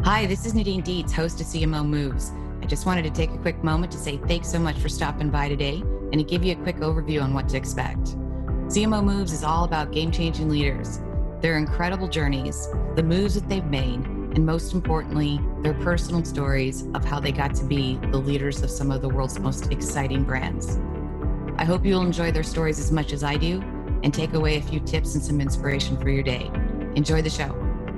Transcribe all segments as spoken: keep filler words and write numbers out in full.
Hi, this is Nadine Dietz, host of C M O Moves. I just wanted to take a quick moment to say thanks so much for stopping by today and to give you a quick overview on what to expect. C M O Moves is all about game-changing leaders, their incredible journeys, the moves that they've made, and most importantly, their personal stories of how they got to be the leaders of some of the world's most exciting brands. I hope you'll enjoy their stories as much as I do and take away a few tips and some inspiration for your day. Enjoy the show.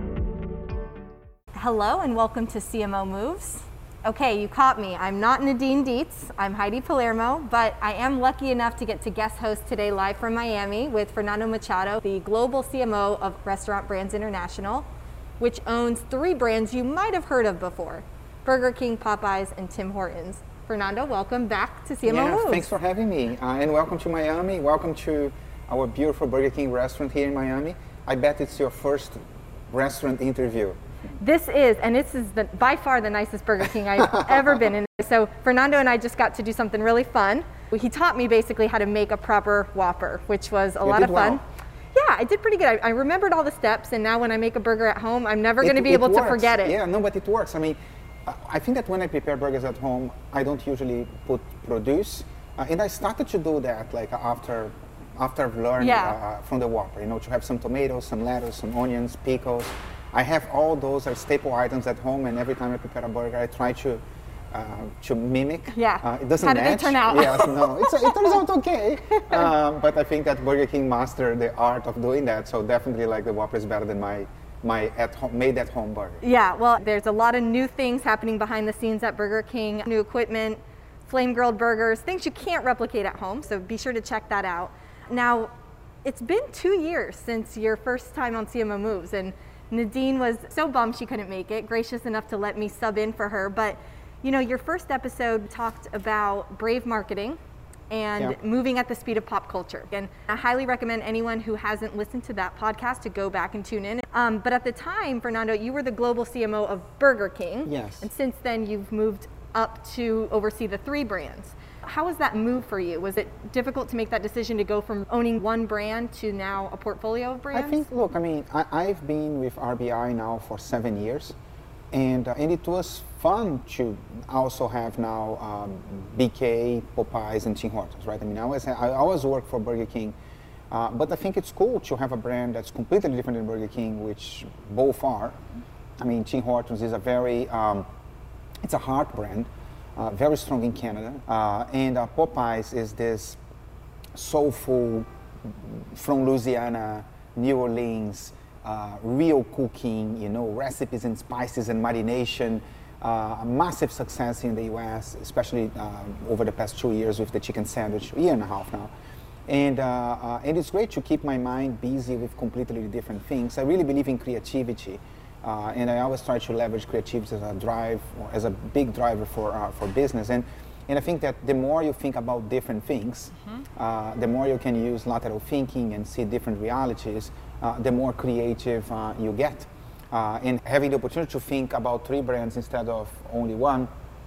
Hello and welcome to C M O Moves. Okay, you caught me. I'm not Nadine Dietz. I'm Heidi Palermo, but I am lucky enough to get to guest host today live from Miami with Fernando Machado, the global C M O of Restaurant Brands International, which owns three brands you might have heard of before: Burger King, Popeyes, and Tim Hortons. Fernando, welcome back to C M O yeah, Moves. Thanks for having me, uh, and welcome to Miami. Welcome to our beautiful Burger King restaurant here in Miami. I bet it's your first restaurant interview. This is, and this is the, by far the nicest Burger King I've ever been in. So Fernando and I just got to do something really fun. He taught me basically how to make a proper Whopper, which was a you lot did of fun. Well. Yeah, I did pretty good. I, I remembered all the steps, and now when I make a burger at home, I'm never going to be it able works. to forget it. Yeah, no, but it works. I mean, I think that when I prepare burgers at home, I don't usually put produce, uh, and I started to do that like after after I've learned yeah. uh, from the Whopper. You know, to have some tomatoes, some lettuce, some onions, pickles. I have all those as staple items at home, and every time I prepare a burger, I try to uh, to mimic. Yeah. Uh, it doesn't How match. did it turn out? Yes, no, it's, it turns out okay. um, but I think that Burger King mastered the art of doing that. So definitely, like the Whopper is better than my my at home made at home burger. Yeah. Well, there's a lot of new things happening behind the scenes at Burger King. New equipment, flame grilled burgers, things you can't replicate at home. So be sure to check that out. Now, it's been two years since your first time on C M O Moves, and Nadine was so bummed she couldn't make it, gracious enough to let me sub in for her. But, you know, your first episode talked about brave marketing and yeah. moving at the speed of pop culture. And I highly recommend anyone who hasn't listened to that podcast to go back and tune in. Um, but at the time, Fernando, you were the global C M O of Burger King. Yes. And since then, you've moved up to oversee the three brands. How was that move for you? Was it difficult to make that decision to go from owning one brand to now a portfolio of brands? I think, look, I mean, I, I've been with R B I now for seven years, and uh, and it was fun to also have now um, B K, Popeyes, and Tim Hortons, right? I mean, I always, I always work for Burger King, uh, but I think it's cool to have a brand that's completely different than Burger King, which both are. I mean, Tim Hortons is a very, um, it's a heart brand. Uh, very strong in Canada, uh, and uh, Popeyes is this soulful from Louisiana, New Orleans, uh, real cooking, you know, recipes and spices and marination. Uh, a massive success in the U S, especially uh, over the past two years with the chicken sandwich, a year and a half now. And, uh, uh, and it's great to keep my mind busy with completely different things. I really believe in creativity. Uh, and I always try to leverage creativity as a drive, or as a big driver for uh, for business. And and I think that the more you think about different things, mm-hmm. uh, the more you can use lateral thinking and see different realities, uh, the more creative uh, you get. Uh, and having the opportunity to think about three brands instead of only one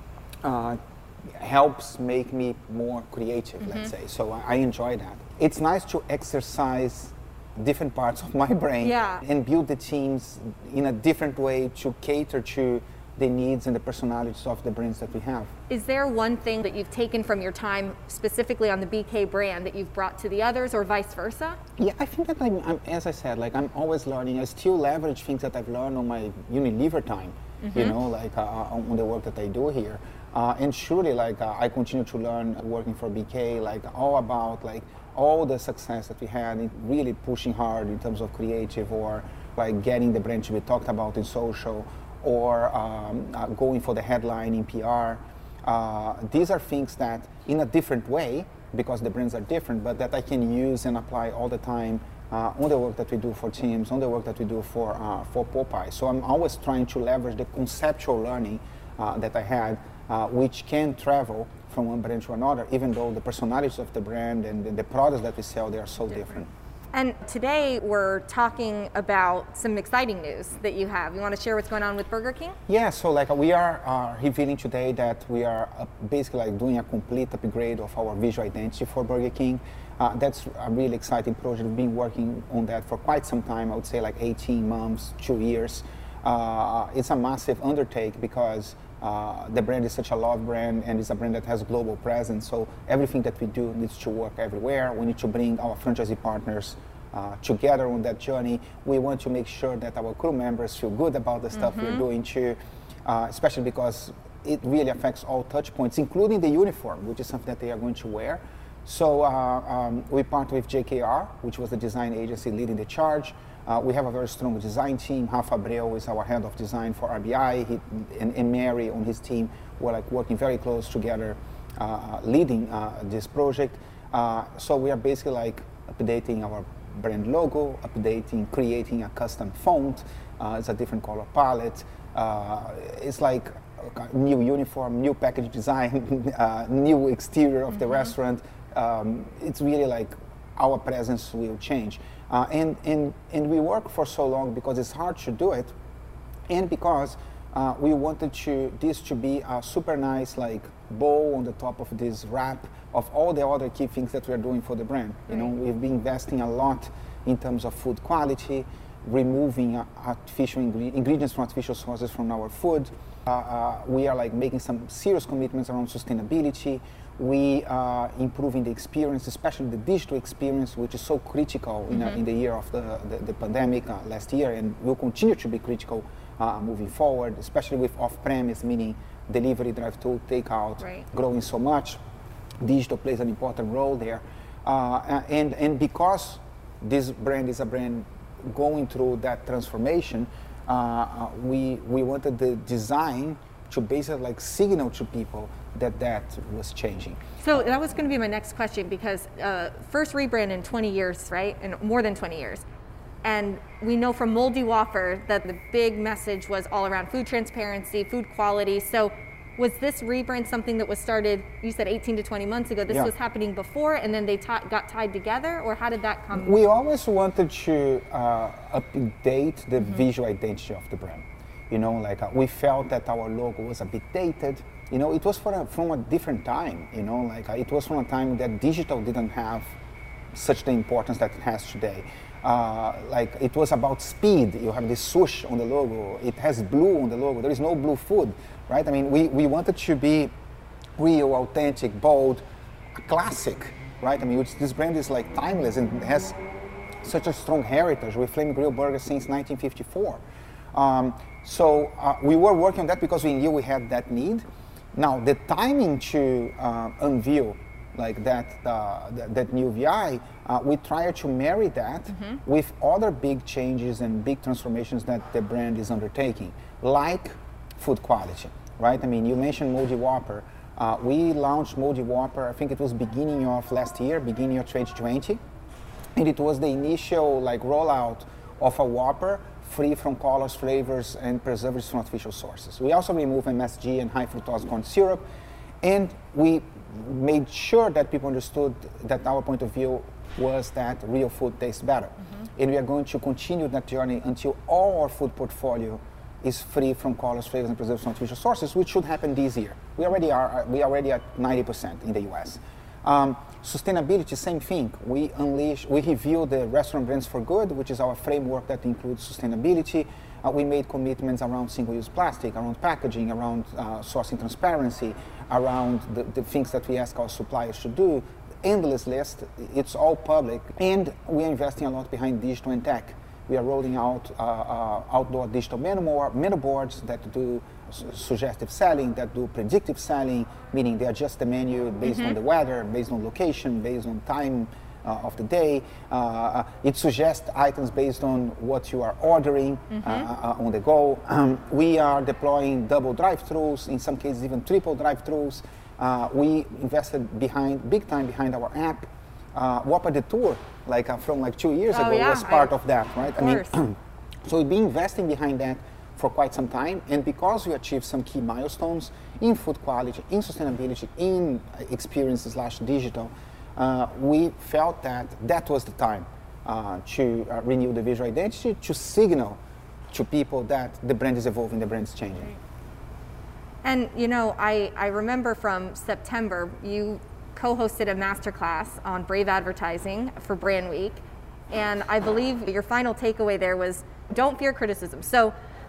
uh, helps make me more creative, mm-hmm. let's say. So I, I enjoy that. It's nice to exercise different parts of my brain yeah. and build the teams in a different way to cater to the needs and the personalities of the brands that we have. Is there one thing that you've taken from your time specifically on the B K brand that you've brought to the others, or vice versa? Yeah, I think that I'm, I'm as I said, like I'm always learning. I still leverage things that I've learned on my Unilever time, mm-hmm. you know, like uh, on the work that I do here. Uh, and surely, like uh, I continue to learn working for B K, like all about like all the success that we had in really pushing hard in terms of creative, or like getting the brand to be talked about in social, or um, uh, going for the headline in P R. Uh, these are things that in a different way, because the brands are different, but that I can use and apply all the time uh, on the work that we do for Tim's, on the work that we do for, uh, for Popeye. So I'm always trying to leverage the conceptual learning uh, that I had, uh, which can travel from one brand to another, even though the personalities of the brand and the, the products that we sell, they are so different. different. And today we're talking about some exciting news that you have. You want to share what's going on with Burger King? Yeah, so like we are uh, revealing today that we are uh, basically like doing a complete upgrade of our visual identity for Burger King. Uh, that's a really exciting project. We've been working on that for quite some time. I would say like eighteen months, two years. uh, it's a massive undertake because uh, the brand is such a loved brand and it's a brand that has global presence. So everything that we do needs to work everywhere. We need to bring our franchisee partners uh, together on that journey. We want to make sure that our crew members feel good about the stuff mm-hmm. we're doing too, uh, especially because it really affects all touch points, including the uniform, which is something that they are going to wear. So uh, um, we partnered with J K R, which was the design agency leading the charge. Uh, we have a very strong design team. Rafa Abreu is our head of design for R B I, he, and, and Mary on his team were like working very close together, uh, leading uh, this project. Uh, so we are basically like updating our brand logo, updating, creating a custom font. Uh, it's a different color palette. Uh, it's like a new uniform, new package design, uh, new exterior of mm-hmm. the restaurant. Um, it's really like our presence will change. Uh, and, and, and we work for so long because it's hard to do it, and because uh, we wanted to, this to be a super nice like bow on the top of this wrap of all the other key things that we're doing for the brand. You know, we've been investing a lot in terms of food quality, removing uh, artificial ingre- ingredients from artificial sources from our food. Uh, uh, we are like making some serious commitments around sustainability. We are improving the experience, especially the digital experience, which is so critical in, mm-hmm. uh, in the year of the, the, the pandemic uh, last year, and will continue to be critical uh, moving forward, especially with off-premise, meaning delivery, drive-thru, takeout, right. growing so much. Digital plays an important role there. Uh, and, and because this brand is a brand going through that transformation, uh, uh, we, we wanted the design to basically like signal to people that that was changing. So that was going to be my next question, because uh, first rebrand in twenty years, right? And more than twenty years. And we know from Moldy Whopper that the big message was all around food transparency, food quality. So was this rebrand something that was started, you said eighteen to twenty months ago, this yeah. was happening before and then they t- got tied together, or how did that come? We always wanted to uh, update the mm-hmm. visual identity of the brand. You know, like uh, we felt that our logo was a bit dated. You know, it was for a, from a different time. You know, like uh, it was from a time that digital didn't have such the importance that it has today. Uh, like it was about speed. You have this swoosh on the logo. It has blue on the logo. There is no blue food, right? I mean, we, we wanted to be real, authentic, bold, classic, right? I mean, which, this brand is like timeless and has such a strong heritage with Flame Grill Burgers since nineteen fifty-four. Um, so uh, we were working on that because we knew we had that need. Now the timing to uh, unveil like that uh, th- that new V I, uh, we tried to marry that mm-hmm. with other big changes and big transformations that the brand is undertaking, like food quality, right? I mean, you mentioned Moldy Whopper. Uh, we launched Moldy Whopper, I think it was beginning of last year, beginning of twenty twenty, and it was the initial like rollout of a Whopper free from colors, flavors, and preservatives from artificial sources. We also removed M S G and high fructose corn syrup, and we made sure that people understood that our point of view was that real food tastes better. Mm-hmm. And we are going to continue that journey until all our food portfolio is free from colors, flavors, and preservatives from artificial sources, which should happen this year. We already are, we are already at ninety percent in the U S. Um, sustainability, same thing. We unleash, we review the Restaurant Brands for Good, which is our framework that includes sustainability. Uh, we made commitments around single-use plastic, around packaging, around uh, sourcing transparency, around the, the things that we ask our suppliers to do. Endless list, it's all public. And we are investing a lot behind digital and tech. We are rolling out uh, uh, outdoor digital menu, menu boards that do su- suggestive selling, that do predictive selling, meaning they adjust the menu based mm-hmm. on the weather, based on location, based on time uh, of the day. Uh, it suggests items based on what you are ordering mm-hmm. uh, uh, on the go. Um, we are deploying double drive-thrus, in some cases even triple drive-thrus. Uh, we invested behind, big time behind our app. Uh, Whopper the Tour, like uh, from like two years oh, ago, yeah. was part I, of that, right? Of course. I mean, so we've been investing behind that for quite some time, and because we achieved some key milestones in food quality, in sustainability, in experiences slash digital, uh, we felt that that was the time uh, to uh, renew the visual identity, to signal to people that the brand is evolving, the brand is changing. Right. And you know, I, I remember from September, you co-hosted a masterclass on Brave Advertising for Brand Week, and I believe your final takeaway there was don't fear criticism. So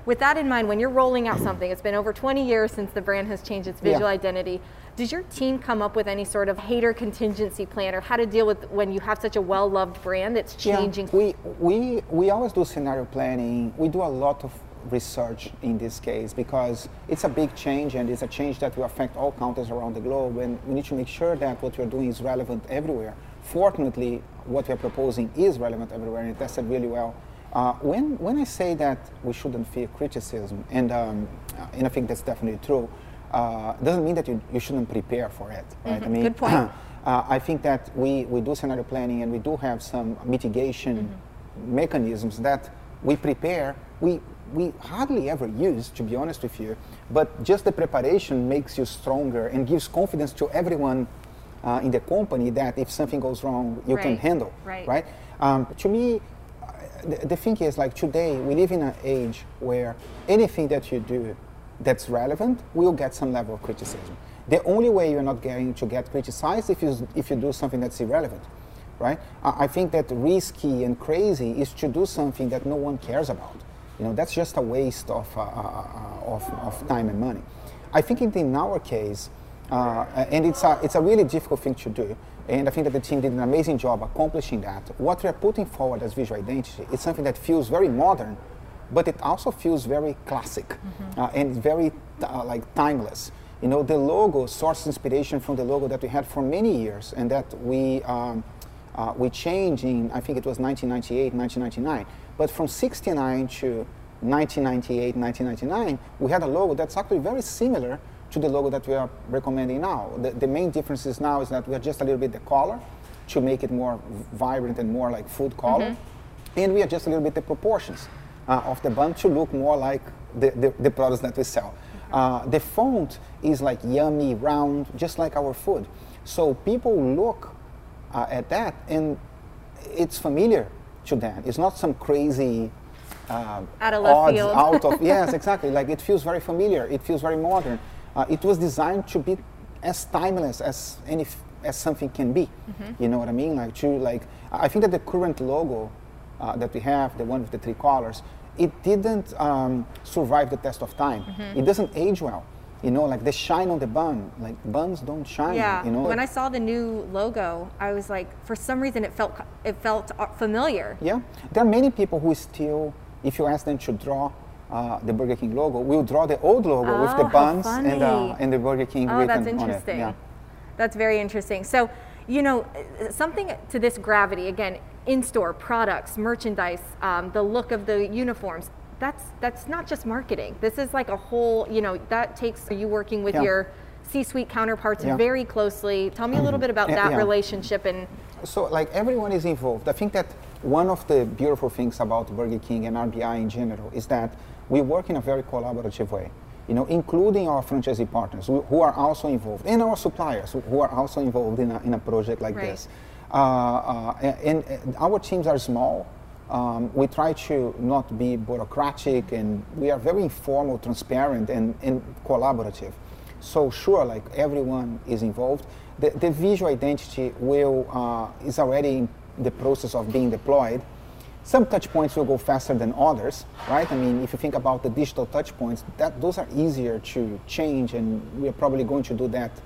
with that in mind, when you're rolling out something, it's been over twenty years since the brand has changed its visual Yeah. identity. Does your team come up with any sort of hater contingency plan, or how to deal with when you have such a well-loved brand that's changing? Yeah, we, we, we always do scenario planning. We do a lot of research in this case because it's a big change, and it's a change that will affect all countries around the globe, and we need to make sure that what we're doing is relevant everywhere. Fortunately, what we're proposing is relevant everywhere, and it tested really well. Uh, when, when I say that we shouldn't fear criticism, and, um, and I think that's definitely true, uh, doesn't mean that you, you shouldn't prepare for it, right? Mm-hmm. I mean, good point. uh, I think that we, we do scenario planning, and we do have some mitigation mm-hmm. mechanisms that we prepare. We, we hardly ever use, to be honest with you, but just the preparation makes you stronger and gives confidence to everyone uh, in the company that if something goes wrong, you right. can handle, right? right? Um, to me, the, the thing is, like, today we live in an age where anything that you do that's relevant will get some level of criticism. The only way you're not going to get criticized if you if you do something that's irrelevant, right? I, I think that risky and crazy is to do something that no one cares about. You know, that's just a waste of uh, uh, of, of time and money. I think in, in our case, uh, and it's a it's a really difficult thing to do. And I think that the team did an amazing job accomplishing that. What we're putting forward as visual identity is something that feels very modern, but it also feels very classic mm-hmm. uh, and very uh, like timeless. You know, the logo sources inspiration from the logo that we had for many years, and that we um, uh, we changed in, I think it was nineteen ninety-eight, nineteen ninety-nine. But from sixty-nine to nineteen ninety-eight, nineteen ninety-nine, we had a logo that's actually very similar to the logo that we are recommending now. The, the main difference is now is that we are just a little bit the color to make it more vibrant and more like food color. Mm-hmm. And we adjust a little bit the proportions uh, of the bun to look more like the, the, the products that we sell. Mm-hmm. Uh, the font is like yummy, round, just like our food. So people look uh, at that and it's familiar to them. It's not some crazy uh, out of left odds field. out of, yes, exactly. Like it feels very familiar. It feels very modern. Uh, it was designed to be as timeless as any as something can be. Mm-hmm. You know what I mean? Like to like, I think that the current logo uh, that we have, the one with the three colors, it didn't um, survive the test of time. Mm-hmm. It doesn't age well. You know, like the shine on the bun, like buns don't shine. Yeah. You know, when I saw the new logo, I was like, for some reason, it felt it felt familiar. Yeah, there are many people who still, if you ask them to draw Uh, the Burger King logo, we'll draw the old logo oh, with the buns and, uh, and the Burger King oh, written that's on it. interesting. Yeah. That's very interesting. So, you know, something to this gravity, again, in-store products, merchandise, um, the look of the uniforms, that's that's not just marketing. This is like a whole, you know, that takes you working with yeah. your C-suite counterparts yeah. very closely. Tell me a little bit about that yeah. relationship. And so, like, everyone is involved. I think that one of the beautiful things about Burger King and R B I in general is that we work in a very collaborative way, you know, including our franchisee partners who, who are also involved, and our suppliers who, who are also involved in a, in a project like right. this. Uh, uh, and, and our teams are small. Um, we try to not be bureaucratic, and we are very informal, transparent, and, and collaborative. So sure, like everyone is involved. The, the visual identity will uh, is already in the process of being deployed. Some touch points will go faster than others, right? I mean, if you think about the digital touch points, that those are easier to change, and we're probably going to do that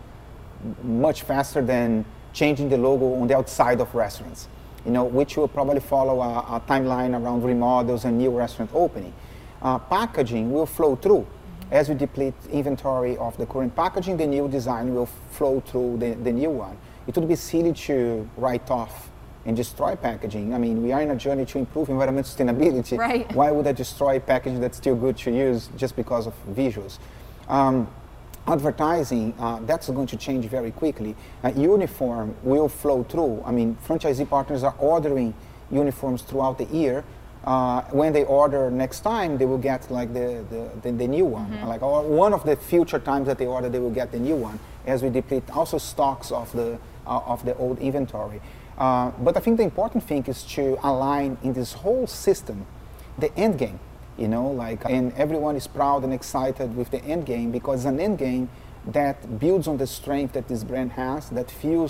much faster than changing the logo on the outside of restaurants, you know, which will probably follow a, a timeline around remodels and new restaurant opening. Uh, packaging will flow through. Mm-hmm. As we deplete inventory of the current packaging, the new design will flow through the, the new one. It would be silly to write off and destroy packaging. I mean, we are in a journey to improve environmental sustainability. Right. Why would I destroy packaging that's still good to use just because of visuals? Um, advertising, uh, that's going to change very quickly. Uh, uniform will flow through. I mean, franchisee partners are ordering uniforms throughout the year. Uh, when they order next time, they will get like the, the, the, the new one. Mm-hmm. Like or one of the future times that they order, they will get the new one as we deplete also stocks of the, uh, of the old inventory. Uh, but I think the important thing is to align in this whole system the end game, you know, like, and everyone is proud and excited with the end game because it's an end game that builds on the strength that this brand has, that feels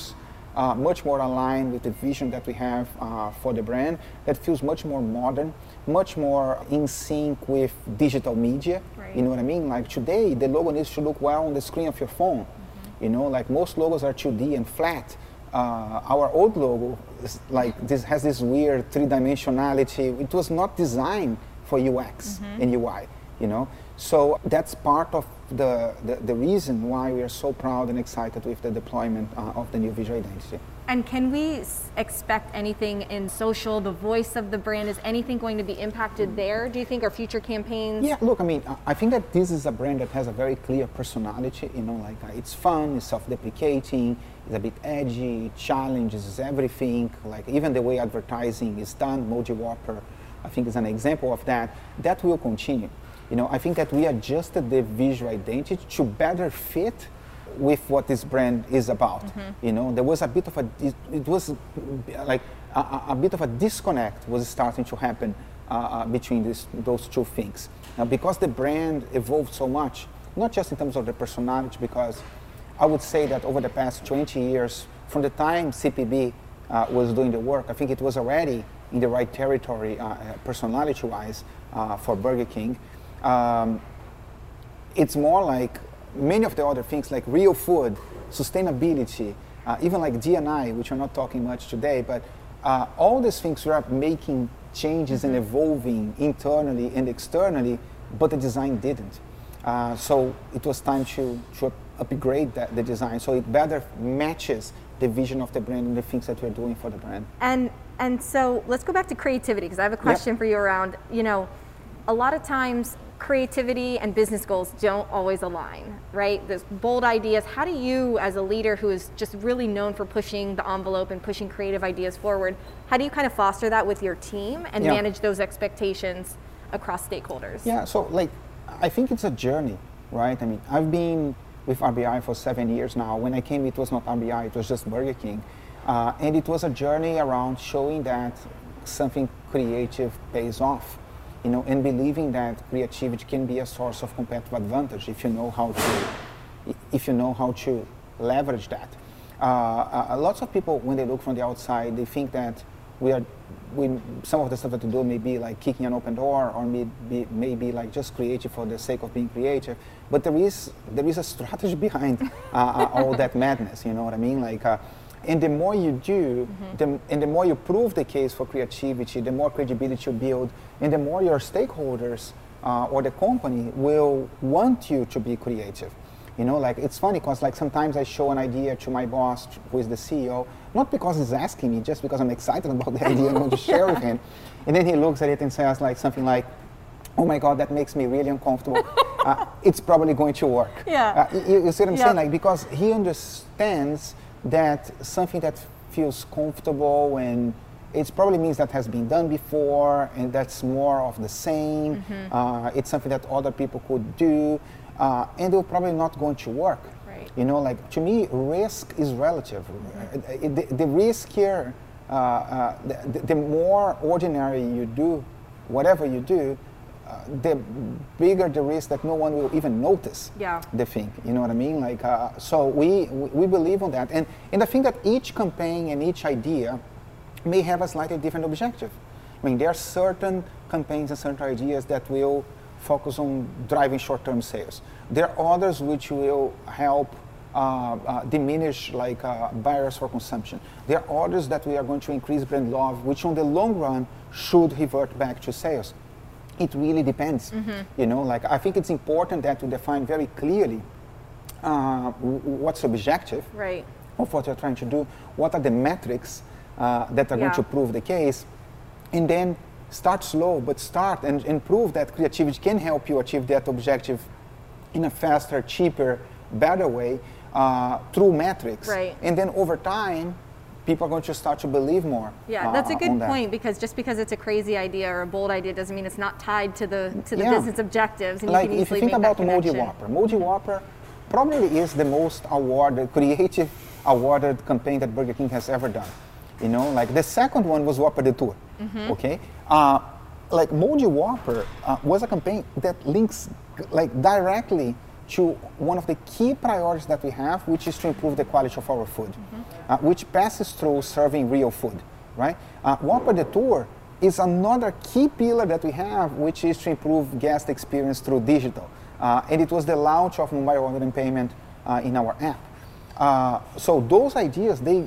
uh, much more aligned with the vision that we have uh, for the brand, that feels much more modern, much more in sync with digital media. Right. You know what I mean? Like today, the logo needs to look well on the screen of your phone. Mm-hmm. You know, like most logos are two D and flat. Uh, our old logo is like this has this weird three-dimensionality. It was not designed for U X mm-hmm. and U I, you know. So that's part of the, the, the reason why we are so proud and excited with the deployment uh, of the new visual identity. And can we s- expect anything in social, the voice of the brand, is anything going to be impacted there, do you think, or future campaigns? Yeah, look, I mean, I think that this is a brand that has a very clear personality, you know, like uh, it's fun, it's self-deprecating, it's a bit edgy, it challenges everything, like even the way advertising is done, Moji Whopper, I think is an example of that. That will continue. You know, I think that we adjusted the visual identity to better fit with what this brand is about. Mm-hmm. You know, there was a bit of a, it, it was like a, a bit of a disconnect was starting to happen uh, between this, those two things. Now, because the brand evolved so much, not just in terms of the personality, because I would say that over the past twenty years, from the time C P B uh, was doing the work, I think it was already in the right territory uh, personality-wise uh, for Burger King. Um, it's more like many of the other things like real food, sustainability, uh, even like D and I, which we're not talking much today, but uh, all these things we are making changes mm-hmm. and evolving internally and externally, but the design didn't. Uh, so it was time to, to upgrade that, the design so it better matches the vision of the brand and the things that we're doing for the brand. And and so let's go back to creativity, because I have a question yep. for you around, you know, a lot of times creativity and business goals don't always align, right? There's bold ideas. How do you, as a leader who is just really known for pushing the envelope and pushing creative ideas forward, how do you kind of foster that with your team and yeah. manage those expectations across stakeholders? Yeah, so like, I think it's a journey, right? I mean, I've been with R B I for seven years now. When I came, it was not R B I, it was just Burger King. Uh, and it was a journey around showing that something creative pays off. You know, and believing that creativity can be a source of competitive advantage if you know how to, if you know how to leverage that. Uh, uh, lots of people, when they look from the outside, they think that we are, we, some of the stuff that we do may be like kicking an open door, or maybe maybe like just creative for the sake of being creative. But there is there is a strategy behind uh, uh, all that madness. You know what I mean? Like. Uh, And the more you do, mm-hmm. the, and the more you prove the case for creativity, the more credibility you build, and the more your stakeholders uh, or the company will want you to be creative. You know, like it's funny because like sometimes I show an idea to my boss, who is the C E O, not because he's asking me, just because I'm excited about the idea and want to share with him. And then he looks at it and says like something like, "Oh my God, that makes me really uncomfortable. uh, it's probably going to work." Yeah. Uh, you, you see what I'm yep. saying? Like because he understands that something that feels comfortable and it probably means that has been done before and that's more of the same. Mm-hmm. Uh, it's something that other people could do uh, and they're probably not going to work. Right. You know, like to me, risk is relative. Mm-hmm. The, the risk here, uh, uh, the, the more ordinary you do, whatever you do, Uh, the bigger the risk that no one will even notice yeah. the thing. You know what I mean? Like, uh, so we, we believe on that. And, and I think that each campaign and each idea may have a slightly different objective. I mean, there are certain campaigns and certain ideas that will focus on driving short-term sales. There are others which will help uh, uh, diminish like uh, barriers for consumption. There are others that we are going to increase brand love, which on the long run should revert back to sales. It really depends, mm-hmm. you know, like I think it's important that we define very clearly uh, what's objective right. of what you're trying to do, what are the metrics uh, that are yeah. going to prove the case, and then start slow, but start and, and prove that creativity can help you achieve that objective in a faster, cheaper, better way uh, through metrics. Right. And then over time, people are going to start to believe more. Yeah, uh, that's a good that. point, because just because it's a crazy idea or a bold idea doesn't mean it's not tied to the to the yeah. business objectives. And like you can if you easily think make about that Moji connection. Whopper, Moji Whopper probably is the most awarded, creative awarded campaign that Burger King has ever done. You know, like the second one was Whopper de Tour. Mm-hmm. Okay, uh, like Moji Whopper uh, was a campaign that links like directly to one of the key priorities that we have, which is to improve the quality of our food. Mm-hmm. uh, which passes through serving real food, right? Uh, Whopper Detour is another key pillar that we have, which is to improve guest experience through digital. Uh, and it was the launch of mobile order and payment uh, in our app. Uh, so those ideas, they,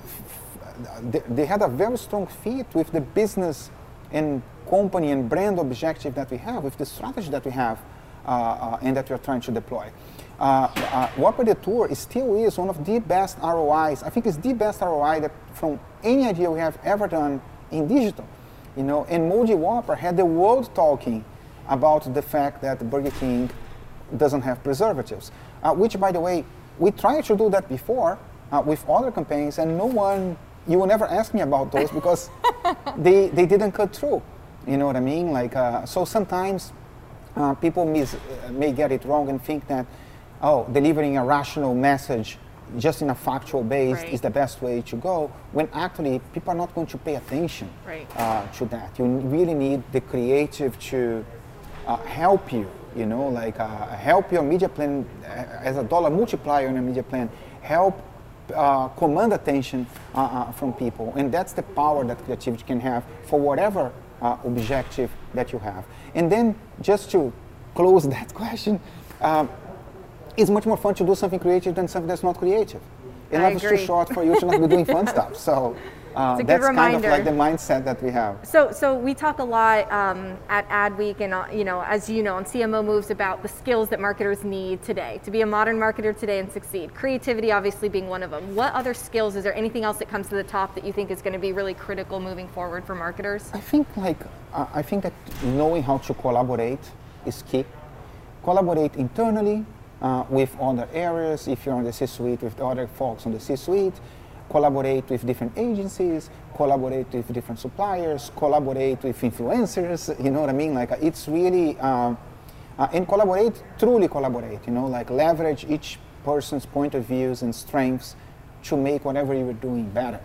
they, they had a very strong fit with the business and company and brand objective that we have, with the strategy that we have uh, uh, and that we are trying to deploy. Uh, uh, Whopper Detour is still is one of the best R O Is. I think it's the best R O I that from any idea we have ever done in digital. You know, and Moldy Whopper had the world talking about the fact that Burger King doesn't have preservatives, uh, which, by the way, we tried to do that before uh, with other campaigns, and no one, you will never ask me about those because they, they didn't cut through. You know what I mean? Like, uh, so sometimes uh, people mis- uh, may get it wrong and think that, oh, delivering a rational message just in a factual base right. is the best way to go, when actually people are not going to pay attention right. uh, to that. You really need the creative to uh, help you, you know, like uh, help your media plan uh, as a dollar multiplier in a media plan, help uh, command attention uh, uh, from people. And that's the power that creativity can have for whatever uh, objective that you have. And then just to close that question, uh, it's much more fun to do something creative than something that's not creative. And life is too short for you to not be doing fun stuff. So uh, that's kind of like the mindset that we have. So, so we talk a lot um, at Adweek, and uh, you know, as you know, on C M O Moves about the skills that marketers need today to be a modern marketer today and succeed. Creativity, obviously, being one of them. What other skills? Is there anything else that comes to the top that you think is going to be really critical moving forward for marketers? I think like uh, I think that knowing how to collaborate is key. Collaborate internally. Uh, with other areas, if you're on the C-suite, with the other folks on the C-suite, collaborate with different agencies, collaborate with different suppliers, collaborate with influencers, you know what I mean? Like, it's really, um, uh, and collaborate, truly collaborate, you know, like leverage each person's point of views and strengths to make whatever you're doing better.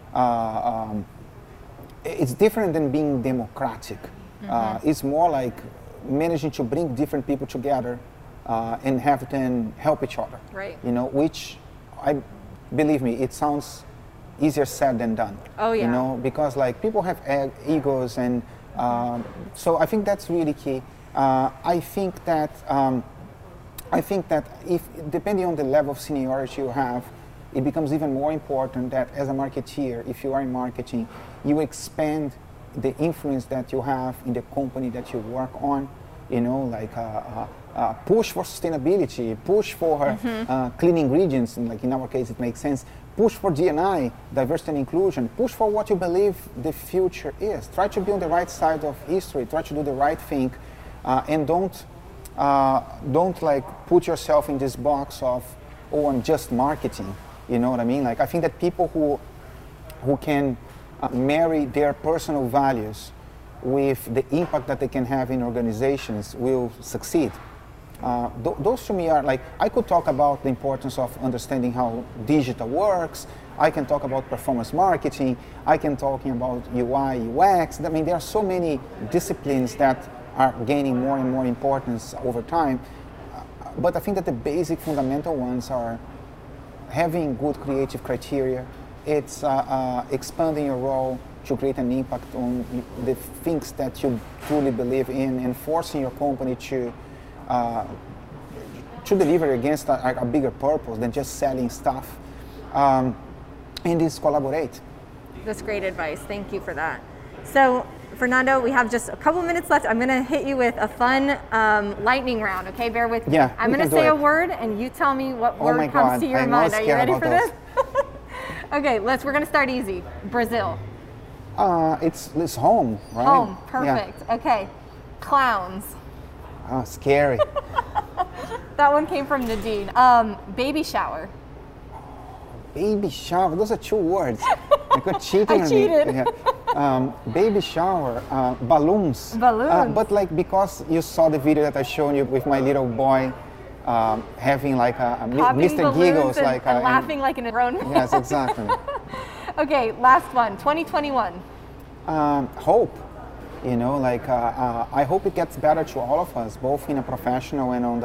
Uh, um, it's different than being democratic. Mm-hmm. Uh, it's more like managing to bring different people together Uh, and have them help each other, right? You know, which I believe me, it sounds easier said than done. Oh yeah. You know, because like people have e- egos, and um, so I think that's really key. Uh, I think that um, I think that if depending on the level of seniority you have, it becomes even more important that as a marketeer, if you are in marketing, you expand the influence that you have in the company that you work on. You know, like. Uh, uh, Uh, push for sustainability, push for mm-hmm. uh, clean ingredients, and like in our case it makes sense, push for D and I, diversity and inclusion, push for what you believe the future is. Try to be on the right side of history, try to do the right thing, uh, and don't, uh, don't like put yourself in this box of, oh, I'm just marketing, you know what I mean? Like I think that people who, who can uh, marry their personal values with the impact that they can have in organizations will succeed. Uh, th- those to me are like, I could talk about the importance of understanding how digital works. I can talk about performance marketing. I can talk about U I, U X. I mean, there are so many disciplines that are gaining more and more importance over time. Uh, but I think that the basic fundamental ones are having good creative criteria. It's uh, uh, expanding your role to create an impact on the things that you truly believe in, and forcing your company to Uh, to deliver against a, a bigger purpose than just selling stuff, um, and is collaborate. That's great advice. Thank you for that. So, Fernando, we have just a couple minutes left. I'm going to hit you with a fun um, lightning round. Okay, bear with me. Yeah, I'm going to say a word, and you tell me what oh word comes God. to your I'm mind. Are you ready for those. this? Okay, let's. We're going to start easy. Brazil. Uh, it's it's home, right? Home. Perfect. Yeah. Okay. Clowns. Oh, scary. That one came from Nadine. Um, baby shower. Baby shower. Those are two words. I could cheat I on cheated. Me. Yeah. Um, baby shower. Uh, balloons. Balloons. Uh, but like because you saw the video that I showed you with my little boy um, having like a, a Mister Giggles, and, like and a, laughing and, like in a grown man. Yes, exactly. Okay, last one. twenty twenty-one. Um, hope. You know, like uh, uh, I hope it gets better to all of us, both in a professional and on the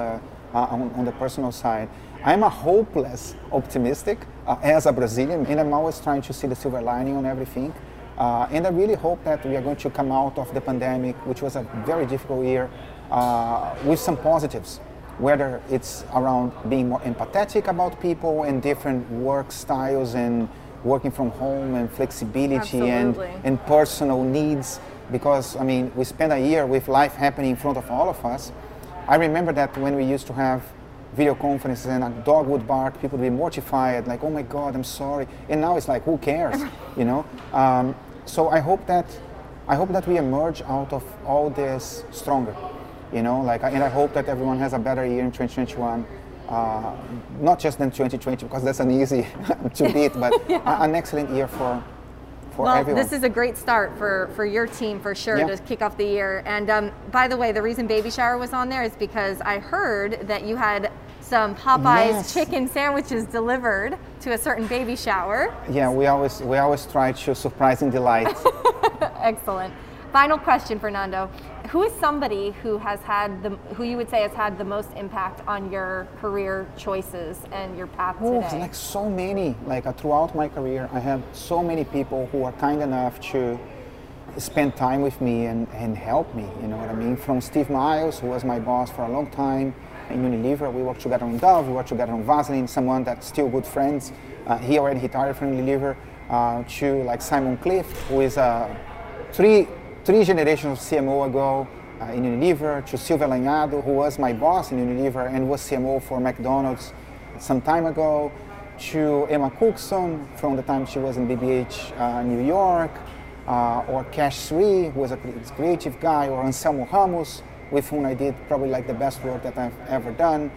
uh, on, on the personal side. I'm a hopeless optimistic uh, as a Brazilian, and I'm always trying to see the silver lining on everything. Uh, and I really hope that we are going to come out of the pandemic, which was a very difficult year, uh, with some positives, whether it's around being more empathetic about people and different work styles and working from home and flexibility and, and personal needs. Because, I mean, we spent a year with life happening in front of all of us. I remember that when we used to have video conferences and a dog would bark, people would be mortified, like, oh my God, I'm sorry. And now it's like, who cares, you know? Um, so I hope that I hope that we emerge out of all this stronger, you know? Like, and I hope that everyone has a better year in twenty twenty-one, uh, not just than twenty twenty, because that's an easy to beat, but yeah. an excellent year for. Well, everyone. This is a great start for, for your team for sure, yeah. to kick off the year. And um, by the way, the reason Baby Shower was on there is because I heard that you had some Popeyes yes. chicken sandwiches delivered to a certain baby shower. Yeah, we always we always try to surprise and delight. Excellent. Final question, Fernando. Who is somebody who has had the who you would say has had the most impact on your career choices and your path oh, today? Like so many. Like uh, throughout my career, I have so many people who are kind enough to spend time with me and, and help me. You know what I mean? From Steve Miles, who was my boss for a long time in Unilever. We worked together on Dove. We worked together on Vaseline. Someone that's still good friends. Uh, he already retired from Unilever. Uh, to like Simon Clift, who is a uh, three. Three generations of C M O ago uh, in Unilever, to Silvia Lanhado, who was my boss in Unilever and was C M O for McDonald's some time ago, to Emma Cookson from the time she was in B B H uh, New York, uh, or Cash Sri, who was a creative guy, or Anselmo Ramos, with whom I did probably like the best work that I've ever done.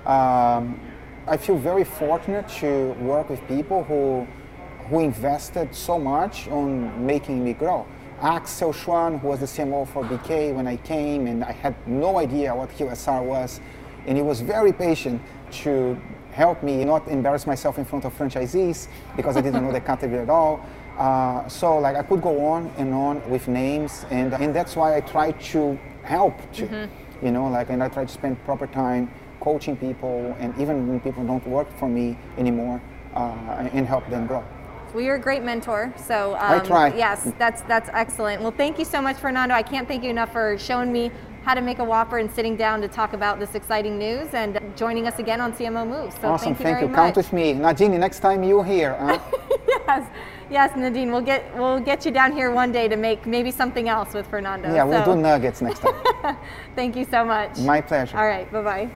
Um, I feel very fortunate to work with people who, who invested so much on making me grow. Axel Schwan, who was the C M O for B K when I came, and I had no idea what Q S R was, and he was very patient to help me not embarrass myself in front of franchisees because I didn't know the category at all. Uh, so like I could go on and on with names, and and that's why I try to help too, mm-hmm. you know, like, and I try to spend proper time coaching people, and even when people don't work for me anymore, uh, and help them grow. Well, you're a great mentor, so um, I try. Yes, that's that's excellent. Well, thank you so much, Fernando. I can't thank you enough for showing me how to make a Whopper and sitting down to talk about this exciting news and joining us again on C M O Moves. So awesome, thank you thank very you. much. Count with me, Nadine. Next time you're here, huh? yes, yes, Nadine. We'll get we'll get you down here one day to make maybe something else with Fernando. Yeah, so. we'll do nuggets next time. Thank you so much. My pleasure. All right, bye bye.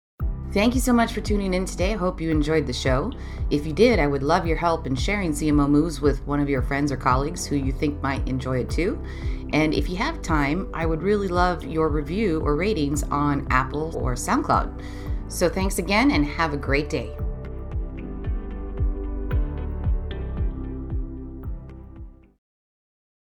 Thank you so much for tuning in today. I hope you enjoyed the show. If you did, I would love your help in sharing C M O Moves with one of your friends or colleagues who you think might enjoy it too. And if you have time, I would really love your review or ratings on Apple or SoundCloud. So thanks again and have a great day.